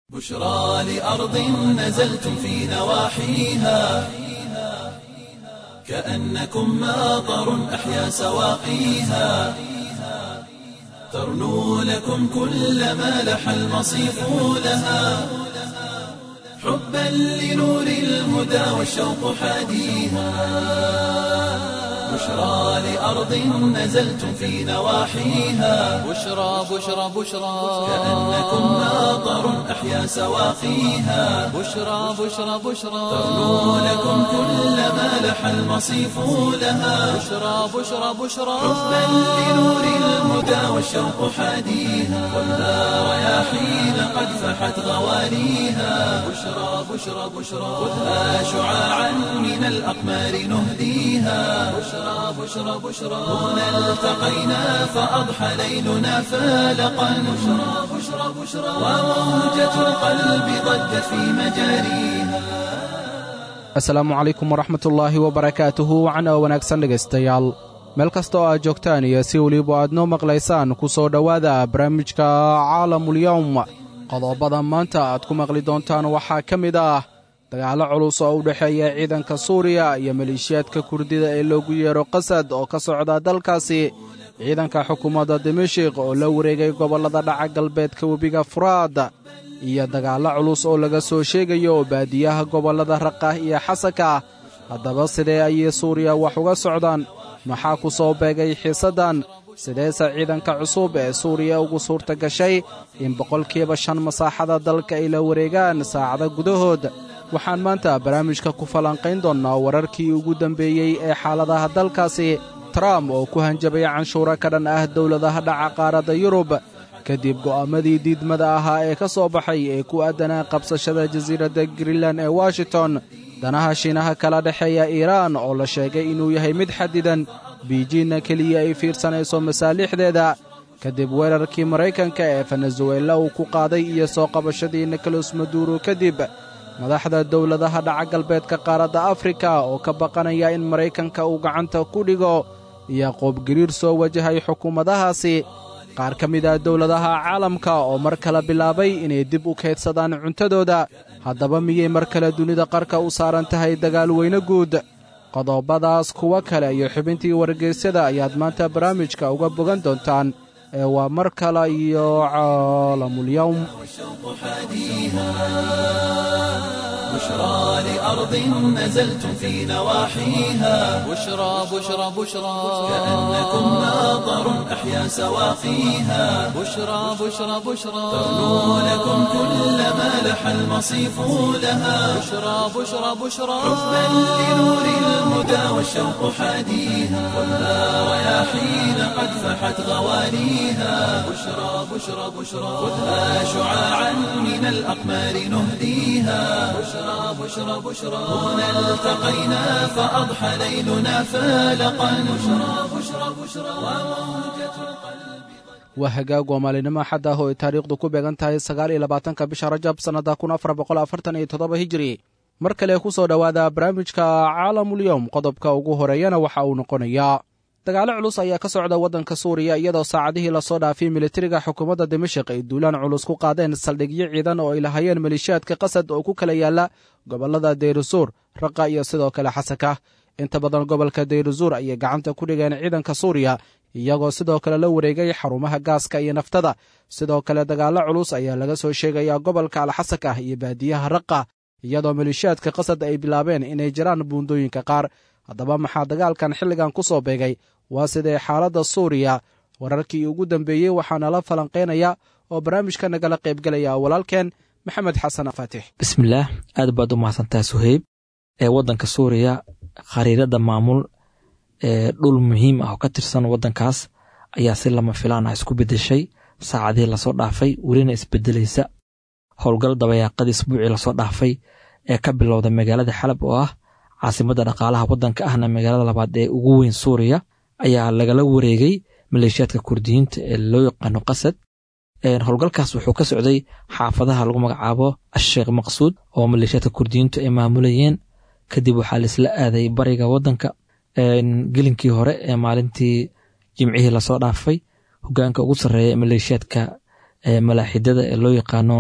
بشرى لأرض نزلتم في نواحيها كأنكم ماطر أحيا سواقيها ترنو لكم كل ما لح المصيف لها حبا لنور الهدى والشوق حاديها بشرى لأرض نزلتم في نواحيها بشرى بشرى بشرى كأنكم ماطر أحيا سواقيها بشرى بشرى بشرى ترنو لكم كل ما لح المصيف لها بشرى بشرى بشرى حبا لنور الهدى والشوق حاديها والنار رياحين قد فحت غواليها بشرى بشرى بشرى خذها شعاعا من الأقمار نهديها بشرى بشرى بشرى هنا التقينا فأضحى ليلنا فالقا بشرى بشرى بشرى وموجة القلب ضجت في مجاريها. asalaamu calaykum waraxmatullaahi wabarakaatuhu wacana wanaagsan dhegaystayaal meel kasta oo aad joogtaan iyo si weliba aad noo maqlaysaan ku soo dhowaada barnaamijka caalamulyawm qodobada maanta aad ku maqli doontaan waxaa ka mid ah dagaallo culus oo u dhexeeya ciidanka suuriya iyo maleeshiyaadka kurdida ee loogu yeero qasad oo ka socda dalkaasi ciidanka xukuumadda dimashik oo la wareegay gobollada dhaca galbeedka webiga furaad iyo dagaallo culus oo laga soo sheegayo baadiyaha gobollada raqah iyo xasaka haddaba sidee ayay suuriya wax uga socdaan maxaa ku soo beegay xiisaddan sideese ciidanka cusub ee suuriya ugu suurta gashay in 5% masaaxada dalka ay la wareegaan saacado gudahood waxaan maanta barnaamijka ku falanqayn doonnaa wararkii ugu dambeeyey ee xaaladaha dalkaasi trump oo ku hanjabay canshuuro ka dhan ah dowladaha dhaca qaaradda yurub kadib go'aamadii diidmada ahaa ee ka soo baxay ee ku aadanaa qabsashada jasiiradda greenland ee washington danaha shiinaha kala dhexeeya iiraan oo la sheegay inuu yahay mid xadidan biijinna keliya ay fiirsanayso masaalixdeeda kadib weerarkii maraykanka ee venezuela uu ku qaaday iyo soo qabashadii nicolas maduro kadib madaxda dowladaha dhaca galbeedka qaaradda afrika oo ka baqanaya in maraykanka uu gacanta ku dhigo iyo qoobgiriir soo wajahay xukuumadahaasi qaar ka mid ah dowladaha caalamka oo mar kale bilaabay inay dib u kaydsadaan cuntadooda haddaba miyay mar kale dunida qarka u saaran tahay dagaal weyne guud qodobadaas kuwa kale iyo xubintii wargeysyada ayaad maanta barnaamijka uga bogan doontaan ee waa mar kale iyo caalamulyawm بشرى لأرض نزلتم في نواحيها بشرى بشرى بشرى كأنكم ماطر أحيا سواقيها بشرى بشرى بشرى ترنو لكم كل ما لح المصيف لها بشرى بشرى بشرى حبا لنور الهدى والشوق حاديها والنار رياحين قد فحت غواليها بشرى بشرى بشرى خذها شعاعا من الأقمار نهديها بشرى بشرى بشرى هنا التقينا فأضحى ليلنا فالقا بشرى بشرى بشرى وموجة القلب waa hagaag waa maalinimo xad ah oo ay taariikhdu ku beegan tahay 29-ka bisha rajab sannada 1447 hijri mar kale ku soo dhowaada barnaamijka caalamulyawm qodobka ugu horeeyana waxa uu noqonayaa dagaallo culus ayaa ka socda waddanka suuriya iyadoo saacadihii lasoo dhaafay militariga xukuumadda dimashik ay duulaan culus ku qaadeen saldhigyo ciidan oo ay lahayeen maleeshiyaadka qasad oo ku kala yaala gobollada dayrusuur raqa iyo sidoo kale xasaka inta badan gobolka dayrusuur ayay gacanta ku dhigeen ciidanka suuriya iyagoo sidoo kale la wareegay xarumaha gaaska iyo naftada sidoo kale dagaallo culus ayaa laga soo sheegayaa gobolka alxasaka iyo baadiyaha raqa iyadoo maleeshiyaadka qasad ay bilaabeen inay jiraan buundooyinka qaar haddaba maxaa dagaalkan xilligan ku soo beegay waa sidee xaaladda suuriya wararkii ugu dambeeyey waxaana la falanqaynaya oo barnaamijka nagala qaybgelaya walaalkeen maxamed xasan faatix bismillaah aad baad u mahadsantahay suhayb ee waddanka suuriya khariirada maamul ee dhul muhiim ah oo ka tirsan waddankaas ayaa si lama filaan ah isku beddeshay saacadihii lasoo dhaafay welina isbeddelaysa howlgal dabayaaqadii isbuucii lasoo dhaafay ee ka bilowda magaalada xalab oo ah caasimadda dhaqaalaha waddanka ahna magaalada labaad ee ugu weyn suuriya ayaa lagala wareegay maleeshiyaadka kurdiyiinta ee loo yaqaano qasad howlgalkaas wuxuu ka socday xaafadaha lagu magacaabo asheekh maqsuud oo maleeshiyaadka kurdiyiintu ay maamulayeen kadib waxaa laisla aaday bariga waddanka gelinkii hore ee maalintii jimcihii lasoo dhaafay hogaanka ugu sarreeya ee maleeshiyaadka malaaxidada ee loo yaqaano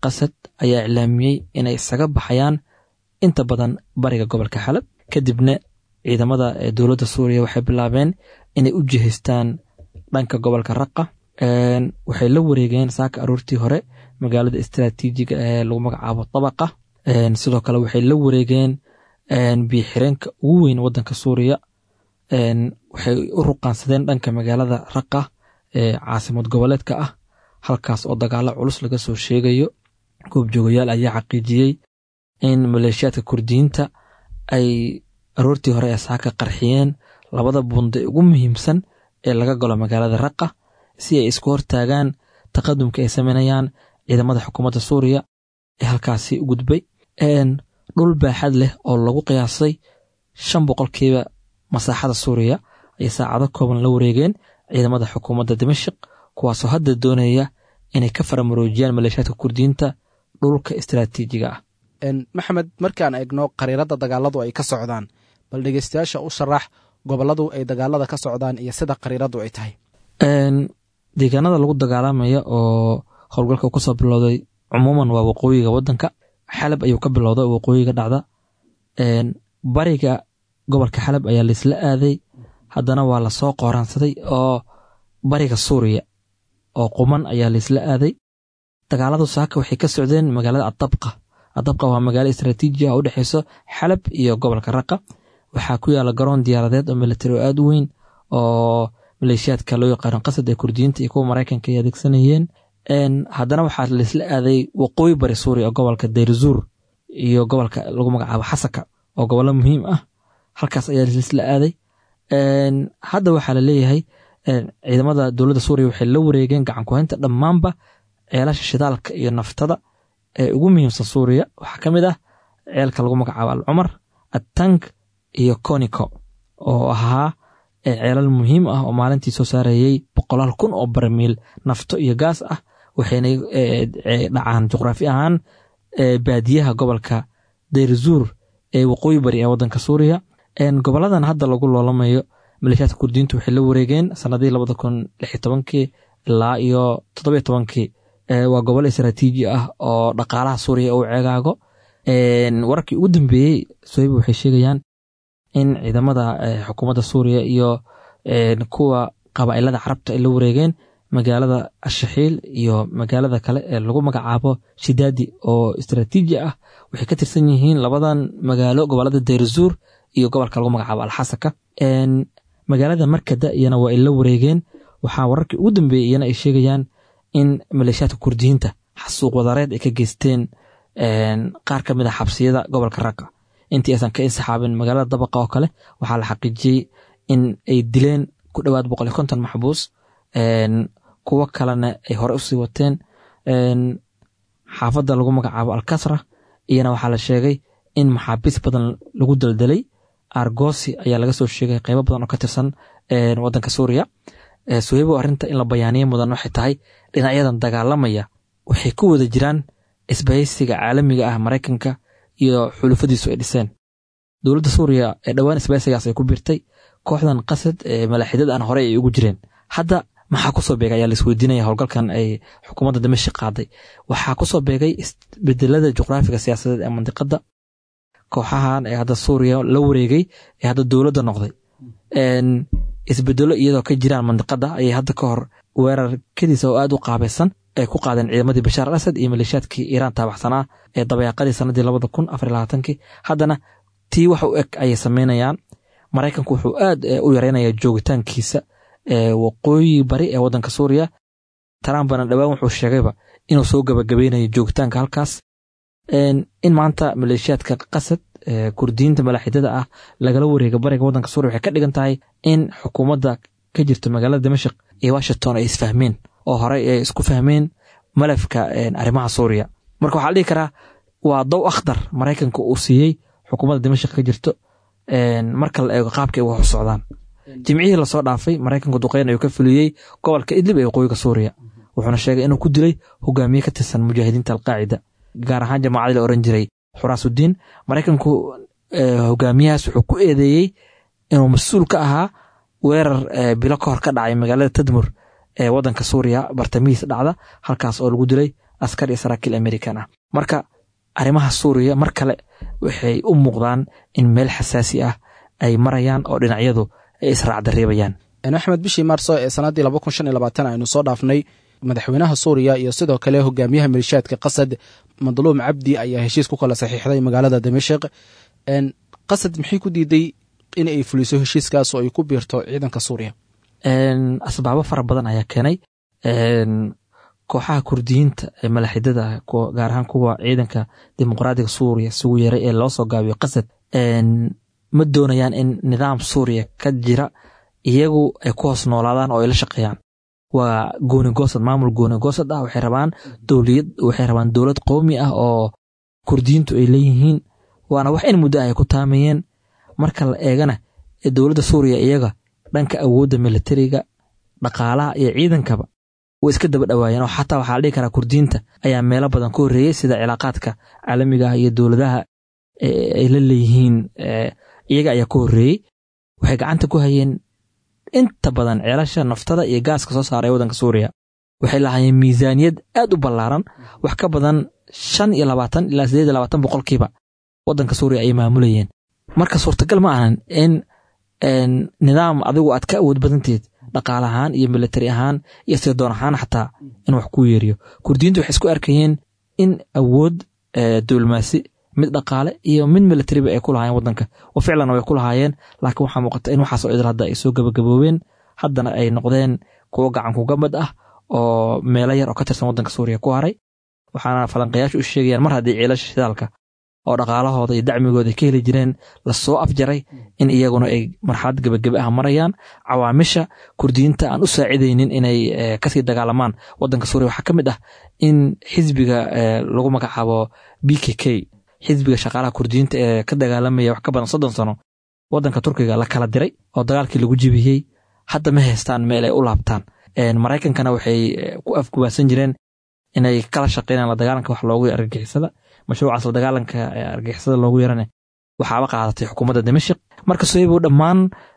qasad ayaa iclaamiyey inay isaga baxayaan inta badan bariga gobolka xalab kadibna ciidamada dowladda suuriya waxay bilaabeen inay u jihaystaan dhanka gobolka raqa waxay la wareegeen saaka aroortii hore magaalada istiraatiijiga ee lagu magacaabo tabaqa sidoo kale waxay la wareegeen biyo-xireenka ugu weyn waddanka suuriya waxay u ruqaansadeen dhanka magaalada raqa ee caasimad goboleedka ah halkaas oo dagaalo culus laga soo sheegayo goobjoogayaal ayaa xaqiijiyey in maleeshiyaadka kurdiyiinta ay aroortii hore ee saaka qarxiyeen labada bunde ugu muhiimsan ee laga galo magaalada raqa si ay isku hortaagaan taqadumka ay sameynayaan ciidamada xukuumadda suuriya ee halkaasi u gudbay dhul baaxad leh oo lagu qiyaasay 5% masaaxada suuriya ay saacado kooban la wareegeen ciidamada xukuumadda Dimashq kuwaasoo hadda doonaya inay ka faramaroojiyaan maleeshiyaadka kurdiyiinta dhulka istiraatiijiga ah maxamed markaan eegno qariirada dagaaladu ay ka socdaan bal dhegeystayaasha u sharax goboladu ay dagaalada ka socdaan iyo sida qariiradu ay tahay deegaanada lagu dagaalamaya oo howlgalka uu kasoo bilowday cumuuman waa waqooyiga waddanka xalab ayuu ka bilowday waqooyiga dhacda bariga gobolka xalab ayaa laisla aaday haddana waa lasoo qooraansaday oo bariga suuriya oo quman ayaa laisla aaday dagaaladu saaka waxay ka socdeen magaalada adabqa waa magaalo istiraatiiji ah u dhexeyso xalab iyo gobolka raqa waxaa ku yaala garoon diyaaradeed oo militari aad u weyn oo maleeshiyaadka loo yaqaano qasad ee kurdiyiinta iyo kuwa maraykanka ay adeegsanayeen haddana waxaa laisla aaday waqooyi bari suuriya oo gobolka Deir-Zur iyo gobolka lagu magacaabo Xasaka oo gobollo muhiim ah halkaas ayaa laisla aaday hadda waxaa la leeyahay ciidamada dowladda suuriya waxay la wareegeen gacan ku haynta dhammaanba ceelasha shidaalka iyo naftada ee ugu muhiimsan suuriya waxaa ka mid ah ceelka lagu magacaabo Al-Cumar At-Tank iyo Koniko oo ahaa ceelal muhiim ah oo maalintii soo saarayay 100,000 oo barmiil nafto iyo gaas ah waxayna dhacaan juqraafi ahaan baadiyaha gobolka Deir-Zur ee waqooyi bari ee waddanka suuriya goboladan hadda lagu loolamayo maleeshiyaadka kurdiyiintu waxay la wareegeen sanadii 2016 ilaa iyo 17 waa gobol istiraatiiji ah oo dhaqaalaha suuriya uu ceegaago wararkii ugu dambeeyey Suhayb waxay sheegayaan in ciidamada xukuumadda suuriya iyo kuwa qabaa'ilada carabta ay la wareegeen magaalada Ashaxiil iyo magaalada kale ee lagu magacaabo Shidaadi oo istiraatiiji ah waxay ka tirsan yihiin labadan magaalo gobolada Deir-Zur iyo gobolka lagu magacaabo Al-Xasaka magaalada Markada iyana waa ay la wareegeen waxaa wararkii ugu dambeeyey iyana ay sheegayaan in maleeshiyaadka kurdiyiinta xasuuq wadareed ay ka geysteen qaar ka mid ah xabsiyada gobolka Raqa intii aysan ka insaxaabin magaalada Dabaqa oo kale waxaa la xaqiijiyey in ay dileen ku dhawaad 150 maxbuus kuwa kalena ay hore usii wateen xaafadda lagu magacaabo Al-Kasra iyana waxaa la sheegay in maxaabiis badan lagu daldalay Argosi ayaa laga soo sheegay qaybo badan oo ka tirsan waddanka Suuriya Suhaybo arrinta in la bayaaniyo mudan waxay tahay dhinacyadan dagaalamaya waxay ku wada jiraan isbahaysiga caalamiga ah Mareykanka iyo xulufadiisu ay dhiseen dowladda Suuriya ee dhawaan isbahaysigaas ay ku birtay kooxdan qasad ee malaaxidada aan hore ay ugu jireen hadda maxaa ku soo beegay ayaa la isweydiinaya howlgalkan ay xukuumadda Dimashq qaaday waxaa ku soo beegay isbedelada juqraafiga siyaasadeed ee mandiqada kooxahan ee hadda Suuriya la wareegay ee hadda dowladda noqday isbedelo iyadoo ka jiraan mandiqada ayay hadda ka hor weerar kadiisa oo aad u qaabaysan ay ku qaadeen ciidamadii Bashar al-Assad iyo maleeshiyaadkii Iiraan taabaxsanaa ee dabayaaqadii sanadii 2024 haddana tii wax u eg ayay sameynayaan Mareykanku wuxuu aad u yareynayaa joogitaankiisa waqooyi bari ee waddanka Suuriya Trumpna dhawaan wuxuu sheegayba inuu soo gabagabeynayo joogitaanka halkaas in maanta maleeshiyaadka qasad kurdiyiinta malaaxidada ah lagala wareega bariga waddanka Suuriya waxay ka dhigan tahay in xukuumadda ka jirta magaalada Dimashq iyo Washington ay isfahmeen oo hore ay isku fahmeen malafka arrimaha Suuriya marka waxa la dhihi karaa waa daw akhdar Mareykanka uu siiyey xukuumadda Dimashq ka jirto marka la eego qaabka ay wax u socdaan jimcihii la soo dhaafay Mareykanku duqeyn ayuu ka fuliyey gobolka Idlib ee waqooyiga Suuriya wuxuuna sheegay inuu ku dilay hogaamiye ka tirsan mujaahidiinta al-Qaacida gaar ahaan jamaacadii la oran jiray Xuraasudiin Mareykanku hogaamiyahaas wuxuu ku eedeeyey inuu mas'uul ka ahaa weerar bilo ka hor ka dhacay magaalada Tadmur ee waddanka Suuriya bartamihiisa dhacda halkaas oo lagu dilay askar iyo saraakiil American ah. Marka arrimaha Suuriya mar kale waxay u muuqdaan in meel xasaasi ah ay marayaan oo dhinacyadu ay israac dareebayaan. Axmed bishii Maarso ee sanadii 2025 aynu soo dhaafnay madaxweynaha Suuriya iyo sidoo kale hogaamiyaha milishaadka Qasad Madluum Cabdi ayaa heshiis ku kala saxiixday magaalada Dimashq. Qasad maxay ku diiday in ay fuliso heshiiskaas oo ay ku biirto ciidanka Suuriya? Asbaabo fara badan ayaa keenay. Kooxaha Kurdiyiinta ee malaxidada gaar ahaan kuwa ciidanka dimuqraadiga Suuriya sugu yeeray ee loo soo gaabiyo Qasad ma doonayaan in nidaam Suuriya ka jira iyagu ay ku hoos noolaadaan oo ay la shaqeeyaan. waa gooni goosad maamul gooni goosad ah waxay rabaan dawlad qowmi ah oo Kurdiyiintu ay leeyihiin waana wax in muddo ay ku taamayeen marka la eegana dawladda Suuriya iyaga dhanka awoodda militariga dhaqaalaha iyo ciidankaba way iska daba dhawaayeen oo xataa waxa la dhigi karaa Kurdiyiinta ayaa meelo badan ku horeeyay sida cilaaqaadka caalamiga ah iyo dawladaha ay la leeyihiin iyaga ayaa ku horeeyay waxay gacanta ku hayeen inta badan ceelasha naftada iyo gaaska soo saaray wadanka Suuriya waxay lahaayeen miisaaniyad aad u ballaaran wax ka badan 25 ilaa 28% wadanka Suuriya ay maamulayeen marka suurtagal ma ahan in nidaam adigu aad ka awood badanteed dhaqaale ahaan iyo military ahaan iyo sirdoon ahaan xataa in wax ku yeeriyo Kurdiyiintu waxay isku arkayeen in awood dawlmaasi mid dhaqaale iyo mid military ay ku lahaayeen wadanka oo ficlan way ku lahaayeen laakiin waxa muuqata in waxaas oo idil hadda ay soo gabagaboobeen haddana ay noqdeen kuwa gacan ku gamad ah oo meelo yar oo ka tirsan wadanka Suuriya ku haray waxaana falanqeeyaashu u sheegayaan mar haddii ciilasha shidaalka oo dhaqaalahooda iyo dacmigooda ka heli jireen la soo afjaray in iyaguna ay marxalad gabagaba ah marayaan cawaamisha Kurdiyiinta aan u saacideynin inay ka sii dagaalamaan wadanka Suuriya waxa kamid ah in xisbiga lagu magacaabo PKK xisbiga shaqaalaha Kurdiyiinta ee ka dagaalamaya wax ka badan 30 sano wadanka Turkiga la kala diray oo dagaalkii lagu jibiyay hadda ma haystaan meel ay u laabtaan Mareykankana waxay ku afgubaasan jireen inay kala shaqeynayaan la dagaalanka wax loogu argagixisada mashruucaas la dagaalanka argagixisada loogu yarane waxaaba qaadatay xukuumadda Dimashq marka soo yeebo dhammaan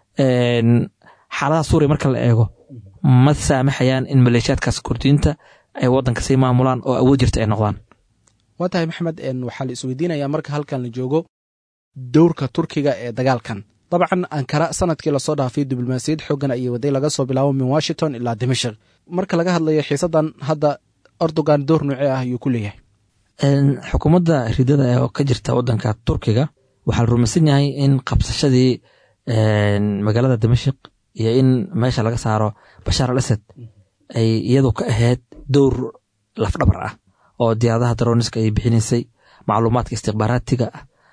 xaaladaha Suuriya marka la eego ma saamaxayaan in maleeshiyaadkaas Kurdiyiinta ay wadanka si maamulaan oo awood jirta ay noqdaan watahay Maxamed waxaa la isweydiinayaa marka halkan la joogo dowrka Turkiga ee dagaalkan dabcan Ankara sanadkii la soo dhaafay diblomaasiyad xooggan ay waday laga soo bilaabo min Washington ilaa Dimashq marka laga hadlayo xiisadan hadda Erdogan door nuucee ah ayuu ku leeyahay xukuumadda ridada ee ka jirta wadanka Turkiga waxaa la rumaysan yahay in qabsashadii magaalada Dimashq iyo in meesha laga saaro Bashar al-Assad ay iyadu ka ahayd door lafdhabar ah oo diyaaradaha droniska ay bixinaysay macluumaadka istikhbaaraatiga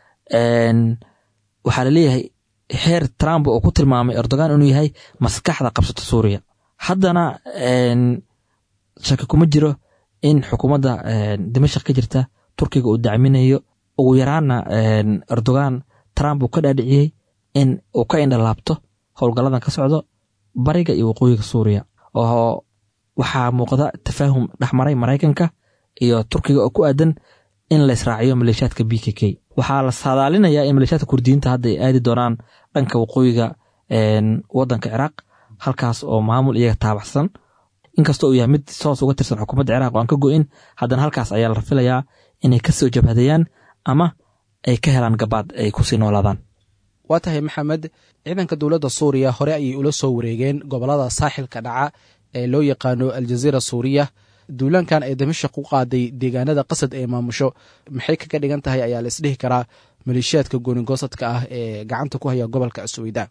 waxaa la leeyahay heer Trump oo ku tilmaamay Erdogan inuu yahay maskaxda qabsata Suuriya haddana shaki kuma jiro in xukuumadda Dimashq ka jirta Turkiga uu dacminayo ugu yaraana Erdogan Trump uu ka dhaadhiciyay in uu ka indhalaabto howlgalladan ka socdo bariga iyo waqooyiga Suuriya oo waxaa muuqda tafaahum dhexmaray Mareykanka iyo Turkiga oo ku aadan in la israaciyo maleeshiyaadka PKK waxaa la saadaalinayaa in maleeshiyaadka Kurdiyiinta hadda ay aadi doonaan dhanka waqooyiga wadanka Ciraaq halkaas oo maamul iyaga taabacsan inkastoo uu yahay mid soos uga tirsan xukuumadda Ciraaq oo aan ka go'in haddana halkaas ayaa la rafilayaa inay ka soo jabhadayaan ama ay ka helaan gabaad ay ku sii noolaadaan watahay Maxamed ciidanka dawladda Suuriya hore ayay ula soo wareegeen gobolada saaxilka dhaca ee loo yaqaano Al-Jazeera Suuriya duulankan ay Dimashq u qaaday deegaanada Qasad ee maamusho maxay kaga dhigan tahay ayaa la isdhihi karaa maleeshiyaadka gooni goosadka ah ee gacanta ku haya gobolka Suudaan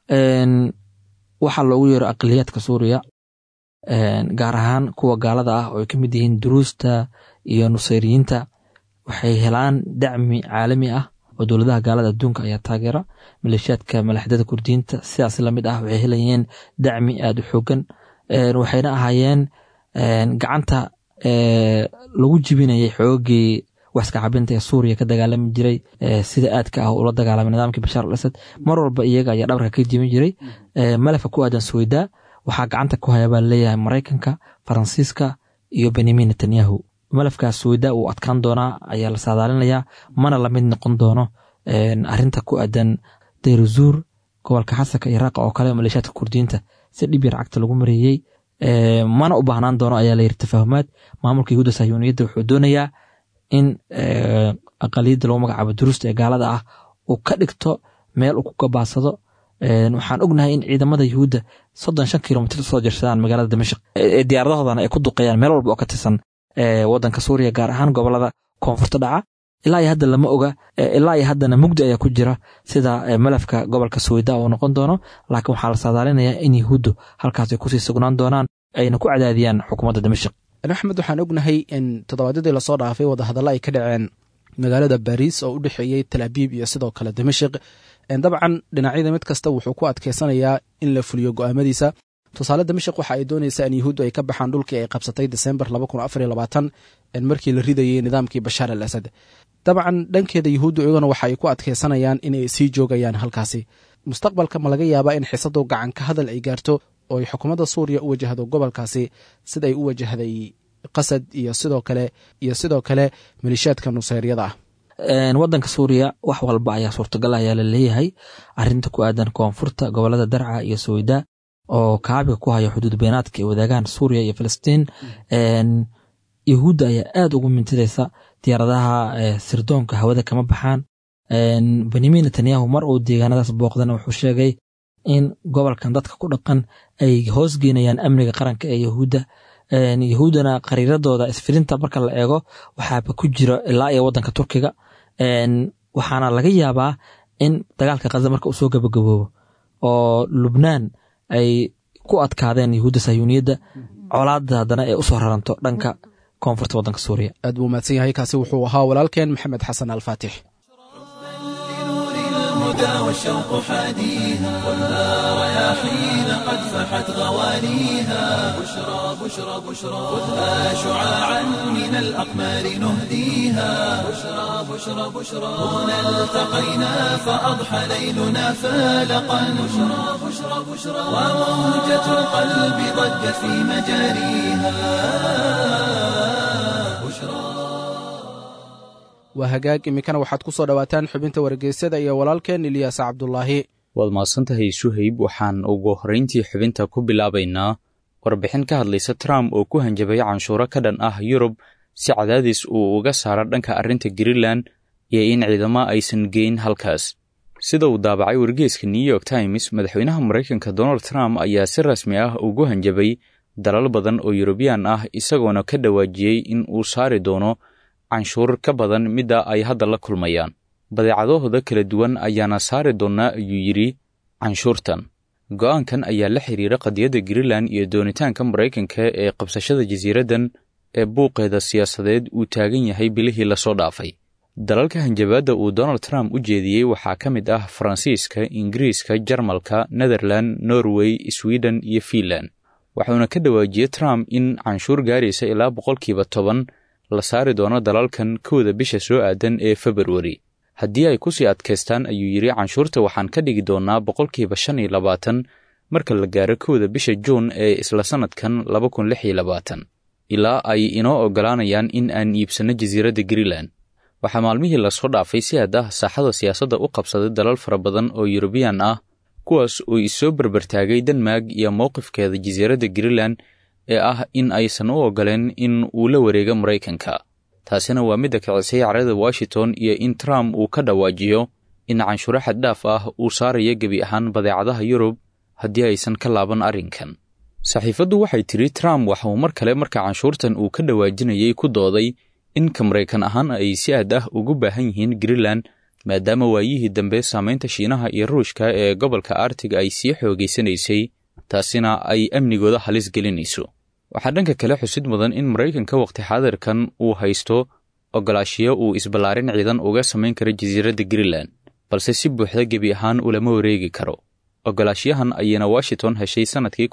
waxa loogu yeero aqliyadka Suuriya gaar ahaan kuwa gaalada ah oo ay ka mid yihiin duruusta iyo nusayriyiinta waxay helaan dacmi caalami ah oo dowladaha gaalada adduunka ayaa taageera maleeshiyaadka malaxidada Kurdiyiinta sidaas la mid ah waxay helayeen dacmi aad u xooggan waxayna ahaayeen gacanta lagu jibinayay xoogii waska cabinta ee Suuriya ka dagaalami jiray sida aadka ah ula dagaalamay nidaamkii Bashar al-Assad mar walba iyaga ayaa dhabarka ka jibin jiray malafka ku aadan Suudaa waxaa gacanta ku haya baa leeyahay Mareykanka Faransiiska iyo Benjamin Netanyahu malafkaas Suudaa uu adkaan doonaa ayaa la saadaalinayaa mana la mid noqon doono arinta ku aadan Deir Zur gobolka Xasaka Iraq oo kale maleeshiyaadka Kurdiyiinta si dhib yar cagta lagu mariyay mana u baahnaan doono ayaa la yiri tafaahumaad. Maamulka Yahuudda Sahyuuniyadda wuxuu doonayaa in aqaliyadda lagu magacaabo duruusta ee gaalada ah uu ka dhigto meel uu ku gabaasado. Waxaan ognahay in ciidamada Yahuudda 35 kilomitir soo jirsadaan magaalada Dimashq, diyaaradahoodana ay ku duqeeyaan meel walba oo ka tirsan wadanka Suuriya, gaar ahaan gobolada koonfurta dhaca. ilaa hadda lama oga, ilaa haddana mugdi ayaa ku jira sida malafka gobolka Suwayda oo noqon doono, laakiin waxaa la saadaalinayaa in Yahuuddu halkaas ay kusii sugnaan doonaan ayna ku cadaadiyaan xukuumadda Dimashq. Axmed, waxaan ognahay in toddobaadyadii lasoo dhaafay wadahadallo ay ka dhaceen magaalada Bariis oo u dhexeeyey Tel Aviv iyo sidoo kale Dimashq. Dabcan dhinacyada mid kasta wuxuu ku adkeysanayaa in la fuliyo go'aamadiisa. Tusaale Dimashq waxa ay doonaysaa in Yahuuddu ay ka baxaan dhulkii ay qabsatay December 2024 markii la ridayay nidaamkii Bashar al-Assad. dabcan dhankeeda Yahuuddu iyaguna waxa ay ku adkeysanayaan in ay sii joogayaan halkaasi. Mustaqbalka ma laga yaabaa in xisadu gacan ka hadal ay gaarto oo ay xukuumadda Suuriya u wajahdo gobolkaasi sida ay u wajahday Qasad iyo sidoo kale malishaadka Nusayryada ah? Wadanka Suuriya wax walba ayaa suurtagal ayaa la leeyahay. Arrinta ku aadan koonfurta gobolada Darca iyo Suwayda oo kaabiga ku haya xuduud beenaadka ee wadaagaan Suuriya iyo Filistiin, Yahuudda ayaa aad ugu mintidaysa. diyaaradaha sirdoonka hawada kama baxaan. Benjamin Netanyahu mar uu deegaanadaas booqdana wuxuu sheegay in gobolkan dadka ku dhaqan ay hoos geynayaan amniga qaranka ee Yahuudda. Yahuudana qariiradooda isfirinta marka la eego waxaaba ku jira ilaa iyo wadanka Turkiga. Waxaana laga yaabaa in dagaalka Gaza marka uu soo gabagaboobo oo Lubnaan ay ku adkaadeen Yahuudda Sahyuuniyadda, colaadda haddana ay u soo raranto dhanka koonfurta wadanka Suuriya. aad buu mahadsan yahay. kaasi wuxuu ahaa walaalkeen Maxamed Xasan Al-Faatix. والشوق حاديها والنار يا حين قد فحت غوانيها بشرى بشرى بشرى خذها شعاعا من الأقمار نهديها بشرى بشرى بشرى هنا التقينا فأضحى ليلنا فالقا بشرى بشرى بشرى وموجة القلب ضجت في مجاريها بشرى. waa hagaag. iminkana waxaad ku soo dhawaataan xubinta wargeysyada iyo walaalkeen Ilyaas Cabdulaahi. waad mahadsantahay Suhayb. waxaan ugu horrayntii xubinta ku bilaabaynaa warbixin ka hadlaysa Trump oo ku hanjabay canshuuro ka dhan ah Yurub si cadaadis uu uga saaro dhanka arrinta Greenland iyo in ciidamo aysan geyn halkaas. sida uu daabacay wargeyska New York Times, madaxweynaha Maraykanka Donald Trump ayaa si rasmi ah ugu hanjabay dalal badan oo Yurubyaan ah, isagoona ka dhawaajiyey in uu saari doono canshuur ka badan midda ay hadda la kulmayaan. badeecadahooda kala duwan ayaana saari doonaa ayuu yidhi canshuurtan. go'aankan ayaa la xiriira qadiyadda Greenland iyo doonitaanka Maraykanka ee qabsashada jasiiraddan ee buuqeeda siyaasadeed uu taagan yahay bilihii lasoo dhaafay. dalalka hanjabaadda uu Donald Trump u jeediyey waxaa ka mid ah Faransiiska, Ingiriiska, Jarmalka, Netherland, Norway, Sweden iyo Finland. waxauna ka dhawaajiyey Trump in canshuur gaaraysa ilaa 10% la saari doono dalalkan kooda bisha soo aadan ee February. haddii ay ku sii adkaystaan ayuu yidhi canshuurta waxaan ka dhigi doonaa 25% marka la gaaro kooda bisha Juun ee isla sanadkan 2026 ilaa ay inoo ogolaanayaan in aan iibsano jasiiradda Greenland. waxaa maalmihii lasoo dhaafay si aad ah saaxada siyaasadda u qabsaday dalal fara badan oo Yurubyaan ah, kuwaas oo isoo barbartaagay Denmark iyo mowqifkeeda jasiiradda Greenland ee ah in aysan u ogoleen in uu la wareego Maraykanka. taasina waa midda kicisay carada Washington iyo in Trump uu ka dhawaajiyo in canshuuro xad dhaaf ah uu saarayo gebi ahaan badeecadaha Yurub haddii aysan ka laaban arrinkan. saxiifaddu waxay tiri Trump waxa uu mar kale marka canshuurtan uu ka dhawaajinayay ku dooday in Maraykan ahaan ay si aad ah ugu baahan yihiin Greenland maadaama waayihii dambe saamaynta Shiinaha iyo Ruushka ee gobolka Arctic ay sii xoogaysanaysay, taasina ay amnigooda halis gelinayso. waxaa dhanka kale xusid mudan in Maraykanka waqti xaadirkan uu haysto ogolaashiyo uu isballaarin ciidan uga samayn karo jasiiradda Greenland, balse si buuxda gebi ahaan ulama wareegi karo. ogolaashiyahan ayayna Washington heshay sanadkii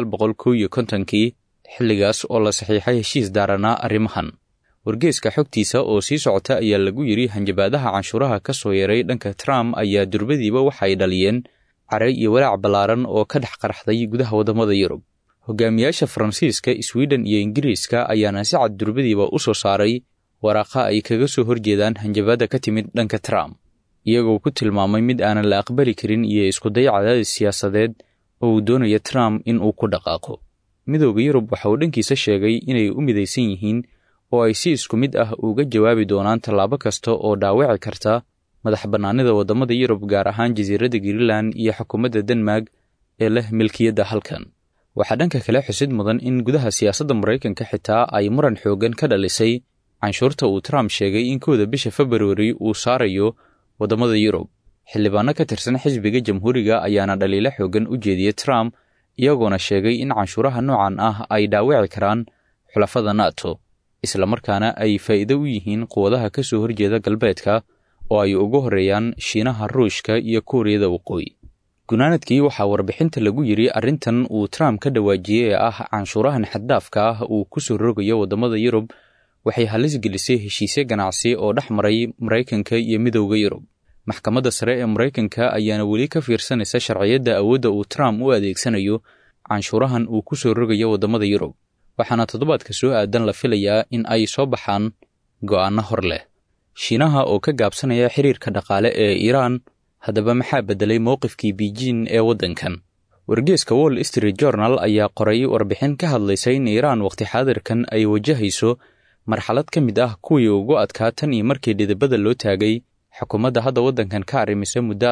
1951 xilligaas oo la saxiixay heshiis daaranaa arrimahan. wargeyska xogtiisa oo sii socota ayaa lagu yidhi hanjabaadaha canshuuraha ka soo yaray dhanka Trump ayaa durbadiiba waxay dhaliyeen caray iyo walaac ballaaran oo ka dhex qarxday gudaha waddamada Yurub. hogaamiyaasha Faransiiska, Sweden iyo Ingiriiska ayaana si cad durbadiiba u soo saaray waraaqa ay kaga soo horjeedaan hanjabaadda ka timid dhanka Trump, iyagoo ku tilmaamay mid aanan la aqbali karin iyo isku day cadaadis siyaasadeed oo uu doonayo Trump in uu ku dhaqaaqo. midowda Yurub waxa uu dhankiisa sheegay inay u midaysan yihiin oo ay si isku mid ah uga jawaabi doonaan tallaabo kasta oo dhaawici karta madax bannaanida waddamada Yurub gaar ahaan jasiiradda Greenland iyo xukuumadda Denmark ee leh milkiyadda halkan. waxaa dhanka kale xusid mudan in gudaha siyaasadda Maraykanka xitaa ay muran xoogan ka dhalisay canshuurta uu Trump sheegay in 1 bisha February uu saarayo waddamada Yurub. xildhibaano ka tirsan xisbiga jamhuuriga ayaana dhaliilo xoogan u jeediyey Trump iyagoona sheegay in canshuuraha noocan ah ay dhaawici karaan xulafada NATO isla markaana ay faa'iido u yihiin quwadaha ka soo horjeeda galbeedka oo ay ugu horeeyaan Shiinaha, Ruushka iyo Kuuriyada Waqooyi. gunaanadkii waxaa warbixinta lagu yiri arrintan uu Trump ka dhawaajiyay ah canshuurahan xaddaafka ah uu ku soo rogayo waddamada Yurub waxay halis gelisay heshiisyo ganacsi oo dhex maray Maraykanka iyo midowda Yurub. maxkamadda sare ee Maraykanka ayaana weli ka fiirsanaysa sharciyadda awoodda uu Trump u adeegsanayo canshuurahan uu ku soo rogayo waddamada Yurub. waxaana toddobaadka soo aadan la filayaa in ay soo baxaan go'aano hor leh. Shiinaha oo ka gaabsanaya xiriirka dhaqaale ee Iiraan, haddaba maxaa beddelay mowqifkii Beijing ee waddankan? wargeyska Wall Street Journal ayaa qoray warbixin ka hadlaysa in Iiraan waqti xaadirkan ay wajahayso marxalad ka mid ah kuwii ugu adkaa tan iyo markii dhidibada loo taagay xukuumadda hadda waddankan ka arrimisa muddo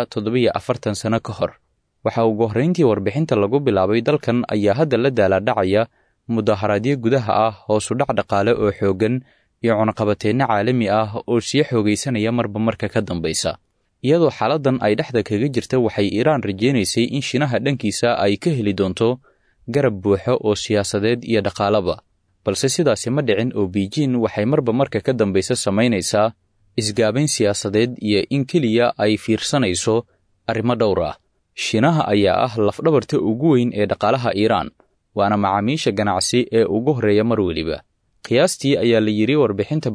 47 sano ka hor. waxa ugu horreyntii warbixinta lagu bilaabay dalkan ayaa hadda la daaladhacaya mudaharaadyo gudaha ah, hoos u dhac dhaqaale oo xoogan iyo cunaqabateenno caalami ah oo sii xoogaysanaya marba marka ka dambaysa. iyadoo xaaladdan ay dhexda kaga jirta waxay Iiraan rajaynaysay in Shiinaha dhankiisa ay ka heli doonto garab buuxo oo siyaasadeed iyo dhaqaalaba, balse sidaasi ma dhicin oo Beijing waxay marba marka ka dambaysa samaynaysaa isgaabayn siyaasadeed iyo in keliya ay fiirsanayso arrimo dhowr ah. Shiinaha ayaa ah lafdhabarta ugu weyn ee dhaqaalaha Iiraan, waana macaamiisha ganacsi ee ugu horeeya mar weliba. qiyaastii ayaa la yiri warbixinta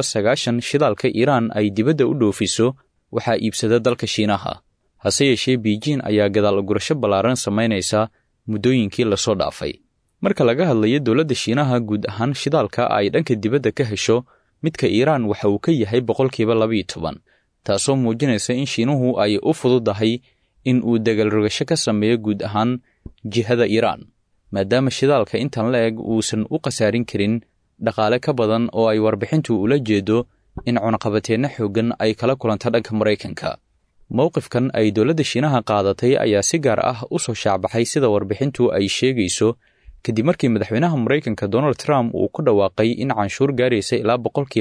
90% shidaalka Iiraan ay dibadda u dhoofiso waxaa iibsada dalka Shiinaha. hase yeeshee Beijing ayaa gadaal gurasho ballaaran samaynaysa muddooyinkii la soo dhaafay. marka laga hadlayo dowladda Shiinaha guud ahaan shidaalka ay dhanka dibadda ka hesho, midka Iiraan waxa uu ka yahay 12%, taasoo muujinaysa in Shiinuhu ay u fududahay in uu dagaal rogasho ka sameeyo guud ahaan jihada Iiraan, maadaama shidaalka intan la eg uusan u qasaarin karin dhaqaale ka badan oo ay warbixintu ula jeedo in cunaqabateenno xoogan ay kala kulanta dhanka Maraykanka. mowqifkan ay dowladda Shiinaha qaadatay ayaa si gaar ah u soo shaacbaxay sida warbixintu ay sheegayso kadib markii madaxweynaha Maraykanka Donald Trump uu ku dhawaaqay in canshuur gaaraysa ilaa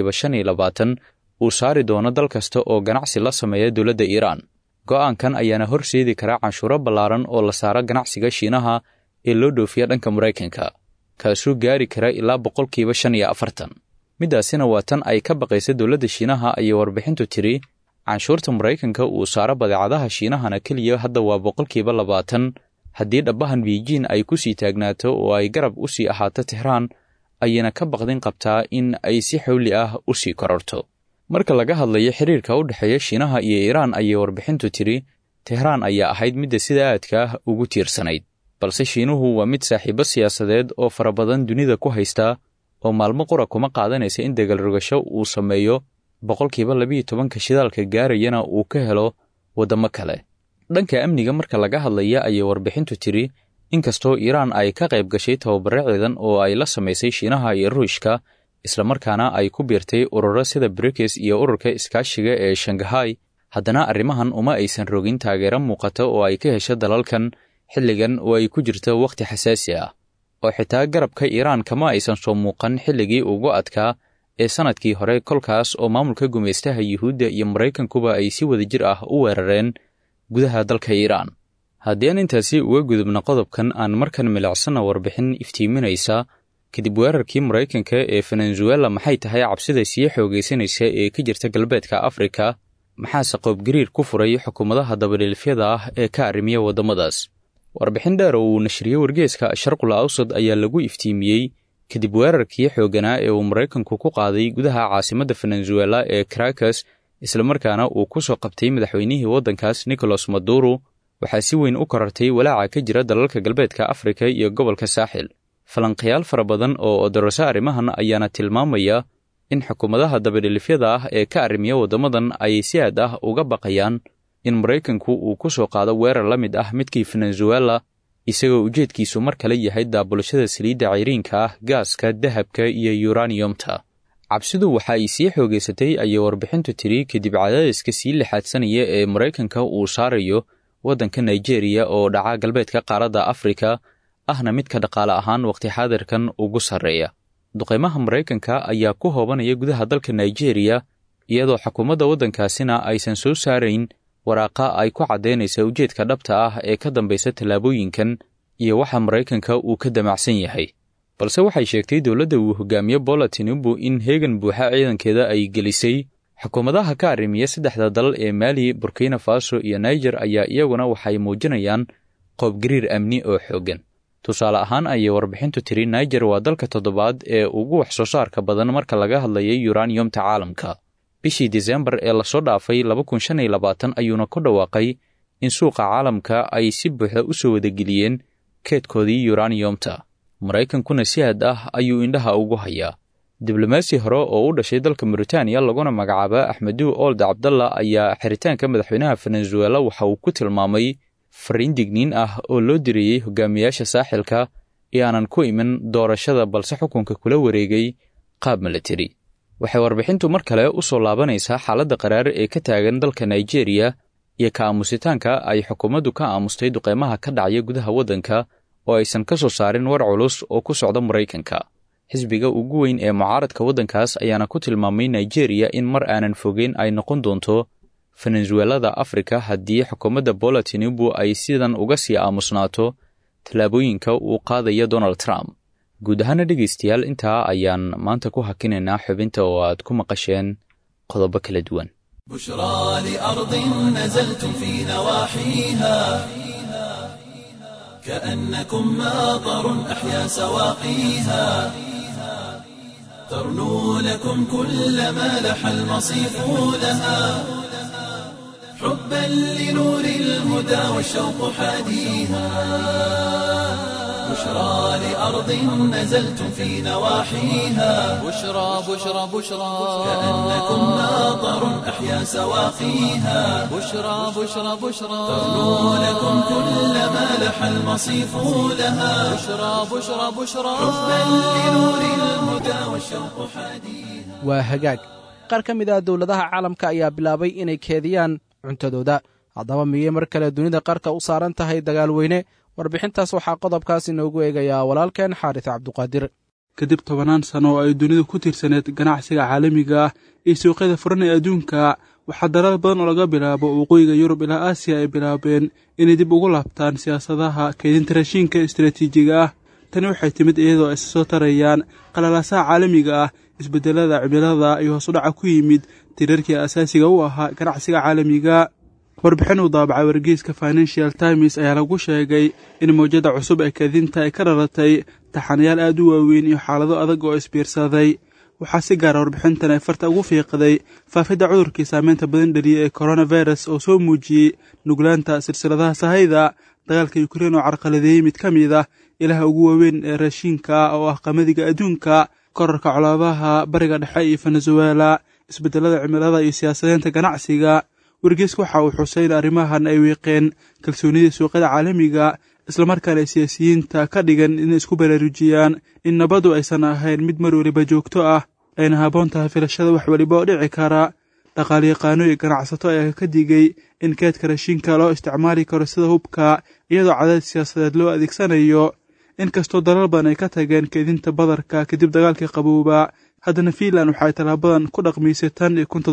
25% uu saari doono dal kasta oo ganacsi la sameeya dowladda Iiraan. go'aankan ayaana horseedi kara canshuuro ballaaran oo la saaro ganacsiga Shiinaha ee loo dhoofiya dhanka Maraykanka, kaasoo gaari kara ilaa 45%. midaasina waa tan ay ka baqaysa dowladda Shiinaha ayay warbixintu tiri. canshuurta Maraykanka uu saaro badeecadaha Shiinahana keliya hadda waa 20%. haddii dhabahan Beijing ay ku sii taagnaato oo ay garab u sii ahaato Tehran, ayayna ka baqdin qabtaa in ay si xawli ah u sii kororto. marka laga hadlayo xiriirka u dhexeeya Shiinaha iyo Iiraan ayay warbixintu tiri, Tehran ayaa ahayd midda sida aadka ah ugu tiirsanayd, balse Shiinuhu waa mid saaxiibo siyaasadeed oo fara badan dunida ku haysta oo maalmo qura kuma qaadanaysa in dagaal rogasho uu sameeyo 12% shidaalka gaarayana uu ka helo waddamo kale. dhanka amniga marka laga hadlaya ayay warbixintu tiri, inkastoo Iiraan ay ka qayb gashay tababaro ciidan oo ay la samaysay Shiinaha iyo Ruushka, isla markaana ay ku biirtay ururo sida BRICS iyo ururka iskaashiga ee Shanghai, haddana arrimahan uma aysan rogin taageero muuqata oo ay ka hesho dalalkan xilligan oo ay ku jirto waqti xasaasi ah, oo xitaa garabka Iiraan kama aysan soo muuqan xilligii ugu adkaa ee sanadkii hore, kolkaas oo maamulka gumeystaha Yuhuudda iyo Maraykankuba ay si wadajir ah u weerareen gudaha dalka Iiraan. haddii aan intaasi uga gudubno qodobkan, aan markan milicsana warbixin iftiiminaysa kadib weerarkii Maraykanka ee Venezuela maxay tahay cabsida sii xoogaysanaysa ee ka jirta galbeedka Afrika, maxaase qoobgariir ku furay xukuumadaha dabadhilifyada ah ee ka arrimiya waddamadaas. warbixin dheer oo uu nashriyey wargeyska Sharqul Awsad ayaa lagu iftiimiyey kadib weerarkii xooganaa ee uu Maraykanku ku qaaday gudaha caasimadda Venezuela ee Caracas, isla markaana uu ku soo qabtay madaxweynihii waddankaas Nicolas Maduro. waxaa si weyn u korartay walaaca ka jira dalalka galbeedka Afrika iyo gobolka Saaxil. falanqayaal fara badan oo odorasa arrimahan ayaana tilmaamaya in xukuumadaha dabadhilifyada ah ee ka arrimiya waddamadan ay si aad ah uga baqayaan in Maraykanku uu ku soo qaado weerar la mid ah midkii Venezuela, isagoo ujeedkiisu mar kale yahay daabulashada saliidda cayriinka ah, gaaska, dahabka iyo yuraniyomta. cabsidu waxa ay sii xoogaysatay ayay warbixintu tiri kadib cadaadiska sii lixaadsanaya ee Maraykanka uu saarayo waddanka Nigeria oo dhaca galbeedka qaaradda Afrika ahna midka dhaqaale ahaan waqti xaadirkan ugu sarreeya. duqeymaha Maraykanka ayaa ku hoobanaya gudaha dalka Nigeria iyadoo xukuumadda waddankaasina aysan soo saarayn waraaqa ay ku cadeynaysa ujeedka dhabta ah ee ka dambaysa tallaabooyinkan iyo waxa Maraykanka uu ka damacsan yahay. balse waxay sheegtay dowladda uu hogaamiyo Bola Tinubu in heegan buuxa ciidankeeda ay gelisay. xukuumadaha ka arrimiya saddexda dal ee Mali, Burkina Faso iyo Niger ayaa iyaguna waxay muujinayaan qoobgariir amni oo xoogan. tusaale ahaan ayay warbixintu tiri Niger waa dalka toddobaad ee ugu wax soo saarka badan marka laga hadlayay uraniumta caalamka. bishii December ee la soo dhaafay 2025 ayuuna ku dhawaaqay in suuqa caalamka ay si buuxda u soo wadageliyeen keedkoodii uraniumta. Maraykankuna si aad ah ayuu indhaha ugu hayaa. diblomaasi hore oo u dhashay dalka Mauritania laguna magacaaba Ahmadu Ould Abdallah ayaa xiritaanka madaxweynaha Venezuela waxa uu ku tilmaamay fariin digniin ah oo loo diriyay hogaamiyaasha saaxilka ee aanan ku iman doorashada balse xukunka kula wareegay qaab military. waxay warbixintu mar kale u soo laabanaysaa xaaladda qaraar ee ka taagan dalka Nigeria iyo ka aamusitaanka ay xukuumaddu ka aamustay duqeymaha ka dhacaya gudaha waddanka oo aysan ka soo saarin war culus oo ku socda Maraykanka. xisbiga ugu weyn ee mucaaradka waddankaas ayaana ku tilmaamay Nigeria in mar aanan fogeyn ay noqon doonto Venezuelada Afrika haddii xukuumadda Bola Tinubu ay sidan uga sii aamusnaato tallaabooyinka uu qaadaya Donald Trump. guud ahaan dhegeystayaal intaa ayaan maanta ku hakinaynaa xubinta oo aad ku maqasheen qodobo kala duwan. بشرى لأرض نزلتم في نواحيها كأنكم ماطر أحيا سواقيها ترنو لكم كل ما لح المصيف لها حبا لنور الهدى والشوق حاديها بشرى لأرض نزلتم في نواحيها بشرى بشرى بشرى كأنكم ماطر أحيا سواقيها بشرى بشرى بشرى ترنو لكم كل ما لح المصيف لها بشرى بشرى بشرى حبا لنور الهدى والشوق حاديها. waa hagaag qaar ka mid ah dowladaha caalamka ayaa bilaabay inay keediyaan cuntadooda. haddaba miyay mar kale dunida qarka u saaran tahay dagaal weyne? warbixintaas waxaa qodobkaas inoogu eegayaa walaalkeen xaaris cabduqaadir. kadib 10 sano oo ay dunidu ku tiirsaneed ganacsiga caalamiga ah iyo suuqyada furan ee adduunka, waxaa dalal badan oo laga bilaabo waqooyiga Yurub ilaa Aasiya ay bilaabeen inay dib ugu laabtaan siyaasadaha kaydinta raashinka istiraatiijiga ah. tani waxay timid iyadoo ay soo tarayaan qalalaasaha caalamiga ah, isbedelada cimilada iyo hoos u dhaca ku yimid tiirarkii asaasiga u ahaa ganacsiga caalamiga. warbixin uu daabacay wargeyska Financial Times ayaa lagu sheegay in mowjada cusub ee kaydinta ay ka dhalatay taxanayaal aad u waaweyn iyo xaalado adag oo isbiirsaday. waxaa si gaar ah warbixintan ay farta ugu fiiqday faafidda cudurkii saameynta badan dhaliyay ee coronavirus oo soo muujiyey nuglaanta silsiladaha sahayda, dagaalka Ukraine oo carqaladeeyay mid ka mid ah ilaha ugu waaweyn ee raashinka oo ah qamadiga adduunka, kororka colaabaha bariga dhexe iyo Venezuela, isbedelada cimilada iyo siyaasadeynta ganacsiga. wargeysku waxa uu xusay in arrimahan ay wiiqeen kalsoonida suuqyada caalamiga, isla markaana siyaasiyiinta ka dhigan inay isku baraarujiyaan in nabadu aysan ahayn mid mar waliba joogto ah, ayna habboon tahay filashada wax waliba oo dhici kara. dhaqaalyaqaano iyo ganacsato ayaa ka digay in keedka raashinka loo isticmaali karo sida hubka iyadoo cadaadis siyaasadeed loo adeegsanayo. inkastoo dalal badan ay ka tageen keedinta badarka kadib dagaalkii qabowba, haddana Finland waxay talaabadan ku dhaqmaysay tan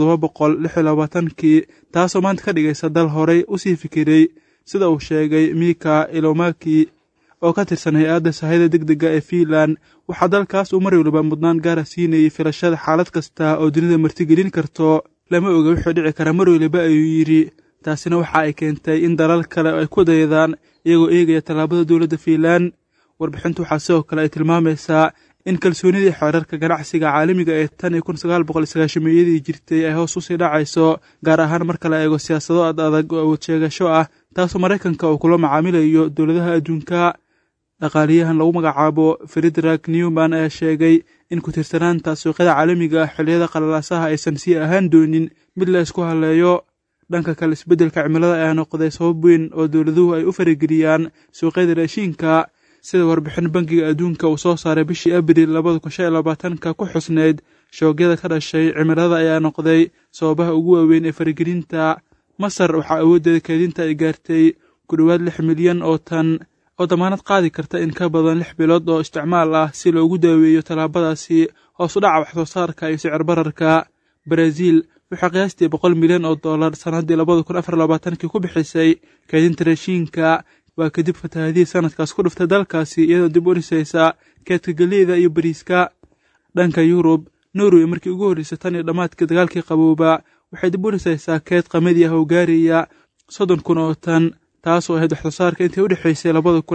1726 taasoo maanta ka dhigaysa dal horey u sii fikiray, sida uu sheegay Mika Ilomaki oo ka tirsan hay'adda sahayda degdega ee Finland. waxaa dalkaas uu mar waliba mudnaan gaar ah siinayay filashada xaalad kasta oo dunida martigelin karto. lama oga wixii dhici kara mar waliba ayuu yidhi. taasina waxa ay keentay in dalal kale ay ku daydaan iyagoo eegaya tallaabada dowladda Finland. warbixintu waxaa sidoo kale ay tilmaamaysaa in kalsoonidii xeerarka ganacsiga caalamiga ee tan 1990 jirtay ay hoos u sii dhacayso, gaar ahaan marka la eego siyaasado adag oo awood sheegasho ah, taasoo Maraykanka uu kula macaamilayo dowladaha adduunka. dhaqaaliyahan lagu magacaabo Friedrich Newman ayaa sheegay in ku tiirsanaanta suuqyada caalamiga xilliyada qalalaasaha aysan sii ahaan doonin mid la isku haleeyo. dhanka kale isbeddelka cimilada ayaa noqday sabab weyn oo dowladuhu ay u farageliyaan suuqyada raashinka sida warbixin bangiga adduunka uu soo saaray bishii abriil 2025 ku xusneyd shoogyada ka dhashay cimilada ayaa noqday sababaha ugu waaweyn ee faragelinta masar waxaa awooddeeda kaydinta ay gaartay ku dhowaad 6 milyan oo tan oo damaanad qaadi karta in ka badan 6 bilood oo isticmaal ah si loogu daaweeyo tallaabadaasi hoos u dhaca wax soo saarka iyo sicir bararka Brazil waxaa qiyaastii $100 milyan oo sanadii 2024 ku bixisay kaydinta raashinka waa kadib fatahaadii sanadkaas ku dhuftay dalkaasi iyadoo dib u dhisaysa kaydka galleyda iyo bariiska dhanka Yurub Norway markii ugu horeysay tan iyo dhamaadkii dagaalkii qabooba waxay dib u dhisaysaa kayd qamadi ah oo gaaraya 30,000 oo tan taasoo ahayd wax soo saarka intii u dhaxaysay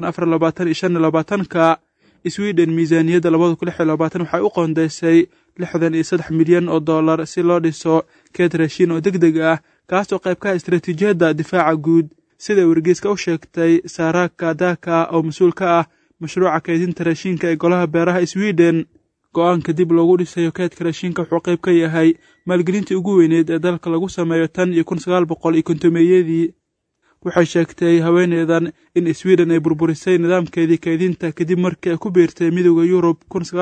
2024-2025 Sweden miisaaniyadda 2026 waxay u qoondeysay $63 milyan oo si loo dhiso kayd raashin oo degdeg ah kaasoo qayb ka ah istiraatiijiyadda difaaca guud sida wargeyska u sheegtay Saraka Daka oo mas'uul ka ah mashruuca kaydinta raashinka ee golaha beeraha Sweden go'aanka dib loogu dhisayo kaydka raashinka wuxuu qayb ka yahay maalgelintii ugu weyneed ee dalka lagu sameeyo tan iyo 1950-meeyadii waxay sheegtay haweeneydan in Sweden ay burburisay nidaamkeedii kaydinta kadib markii ay ku biirtay midowga Yurub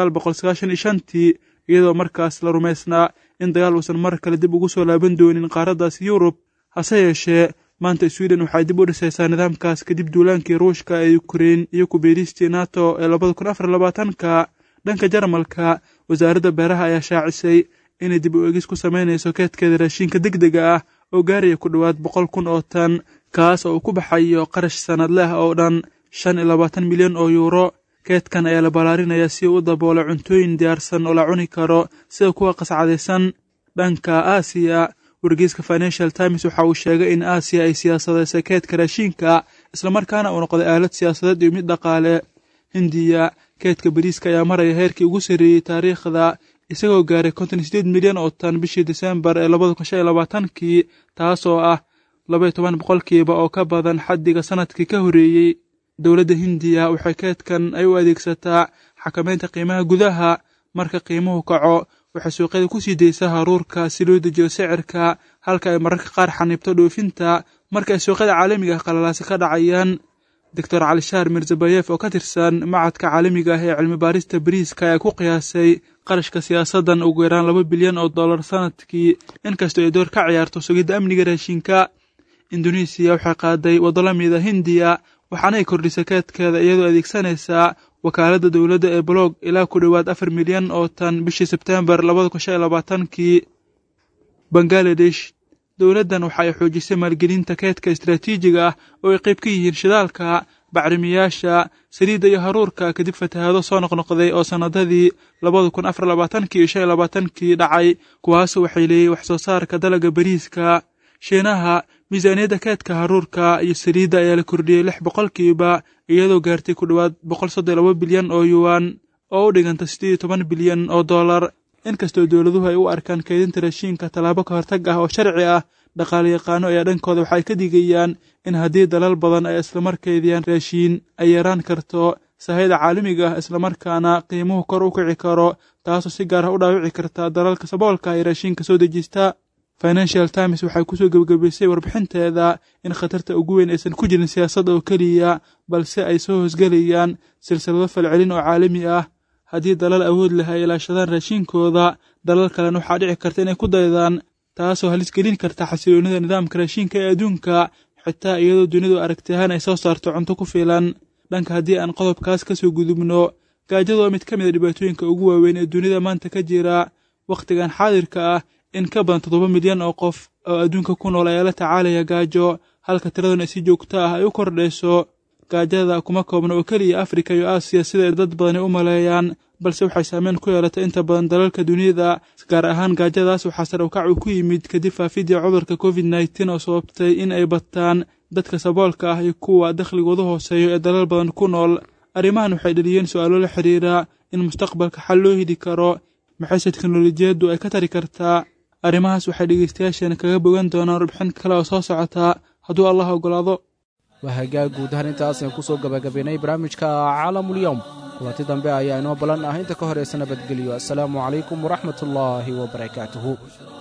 1995 iyadoo markaas la rumaysnaa in dagaal uusan mar kale dib ugu soo laaban doonin qaaraddaas Yurub hase yeeshee maanta Sweden waxay dib u dhisaysaa nidaamkaas kadib duulaankii Ruushka ee Ukraine iyo ku biiristii NATO ee 2024 dhanka Jarmalka wasaaradda beeraha ayaa shaacisay inay dib u eegis ku sameynayso kaydkeeda raashinka degdega ah oo gaaraya ku dhowaad 100,000 oo tan kaas oo ku baxayo qarash sanadle ah oo dhan 25 milyan oo euro kaydkan ayaa la balaarinaya si uu u daboolo cuntooyin diyaarsan oo la cuni karo sida kuwa qascadaysan dhanka Aasiya wargeyska Financial Times waxa uu sheegay in Aasiya ay siyaasadeysay kaydka raashinka isla markaana uu noqday aalad siyaasadeed iyo mid dhaqaale Hindiya kaydka bariiska ayaa maraya heerkii ugu sarreeyay taariikhda isagoo gaaray 58 milyan oo tan bishii December ee 2025 taasoo ah 12% oo ka badan xaddiga sanadkii ka horeeyay dowladda Hindiya waxay kaydkan ay u adeegsataa xakamaynta qiimaha gudaha marka qiimuhu kaco waxay suuqyada ku sii deysaa haruurka si loo dejiyo sicirka halka ay mararka qaar xaniibto dhoofinta marka ay suuqyada caalamiga ah qalalaasi ka dhacayaan Dr. Alishar Mirzabayev oo ka tirsan macadka caalamiga ah ee cilmi baarista bariiska ayaa ku qiyaasay qarashka siyaasadan ugu yaraan $2 bilyan oo sanadkii inkastoo ay door ka ciyaarto sugidda amniga raashinka Indonesia waxay qaaday waddo la mid ah Hindiya waxaana ay kordhisay kaydkeeda iyadoo adeegsanaysa wakaaladda dowladda ee blog ilaa ku dhowaad 4 milyan oo tan bishii Sebtembar 2025 Bangladesh dowladdan waxay xoojisay maalgelinta kaydka istiraatiijiga ah oo ay qayb ka yihiin shidaalka bacrimiyaasha saliidda iyo haruurka kadib fatahaado soo noqnoqday oo sanadadii 2024-2025 dhacay kuwaasoo waxay leeyihiin wax soo saarka dalagga bariiska Shiinaha miisaaniyadda kaydka haruurka iyo saliidda ayaa la kordhiyey 6% iyadoo gaartay ku dhowaad 132 bilyan oo yuan oo u dhiganta $18 bilyan oo inkastoo dowladuhu ay u arkaan kaydinta raashinka tallaabo ka hortag ah oo sharci ah dhaqaaleyaqaano ayaa dhankooda waxay ka digayaan in haddii dalal badan ay islamarkaydiyaan raashin ay yaraan karto sahayda caalamiga ah islamarkaana qiimuhu kor u kici karo taasoo si gaar ah u dhaawici karta dalalka saboolka ay raashinka soo dejista Financial Times waxay ku soo gabagabaysay warbixinteeda in khatarta ugu weyn aysan ku jirin siyaasad oo kaliya balse ay soo hoosgalayaan silsilado falcelin oo caalami ah haddii dalal awood leh ay ilaashadaan raashinkooda dalal kalena waxaa dhici karta inay ku daydaan taasoo halis gelin karta xasiloonida nidaamka raashinka ee adduunka xitaa iyadoo dunidu aragti ahaan ay soo saarto cunto ku filan dhanka haddii aan qodobkaas ka soo gudubno gaajadu waa mid ka mid ah dhibaatooyinka ugu waaweyn ee dunida maanta ka jira wakhtigan xaadirka ah in ka badan 7 milyan oo qof oo adduunka ku nool ayaa la tacaalaya gaajo halka tiraduna si joogto ah ay u kordhayso gaajada kuma koobna oo kaliya Afrika iyo Aasiya sida dad badan u maleeyaan balse waxay saameyn ku yeelatay inta badan dalalka dunida gaar ahaan gaajadaas waxaa sare u kac ku yimid kadib faafidda cudurka COVID-19 oo sababtay in ay bataan dadka saboolka ah iyo kuwa dakhligoodu hooseeyo ee dalal badan ku nool arrimahan waxay dhaliyeen su'aalo la xiriira in mustaqbalka xal loo heli karo maxay teknoolajiyadu ay ka tari kartaa arrimahaas waxay dhageystayaasheena kaga bogan doonaan warbixin kale oo soo socota hadduu Allah ogolaado وهجاء guud ahaan intaas aan ku soo gabagabeynay barnaamijka caalamul yawm kulanti dambe ayaa inoo balan ah inta ka horeysana badgeliyo assalaamu calaykum waraxmatullaahi wabarakaatuhu